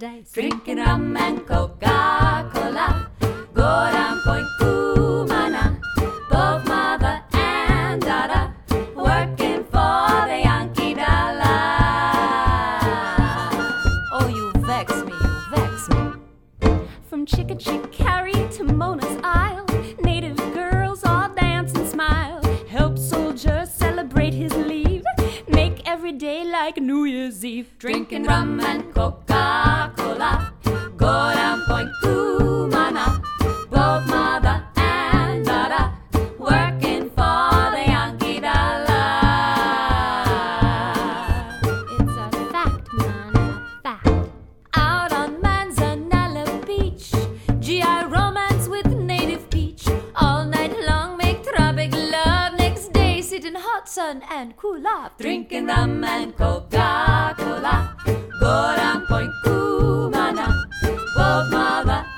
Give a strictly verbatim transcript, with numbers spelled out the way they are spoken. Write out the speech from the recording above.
dice. Drinking rum and Coca-Cola. Go down Point Cumana. Both mother and daughter working for the Yankee dollar. Oh, you vex me, you vex me. From Chickachickarry to Mona's Isle, native girls all dance and smile. Help soldiers celebrate his leave. Make every day like New Year's Eve. Drinking rum and Coca-Cola. Go down Point Cumana. Both mother and daughter working for the Yankee dollar. It's a fact, man, a fact. Out on Manzanella Beach, G I romance with native peach. All night long make tropic love. Next day sit in hot sun and cool off. Drinking rum and Coca-Cola. Go down Point Cumana. Both mother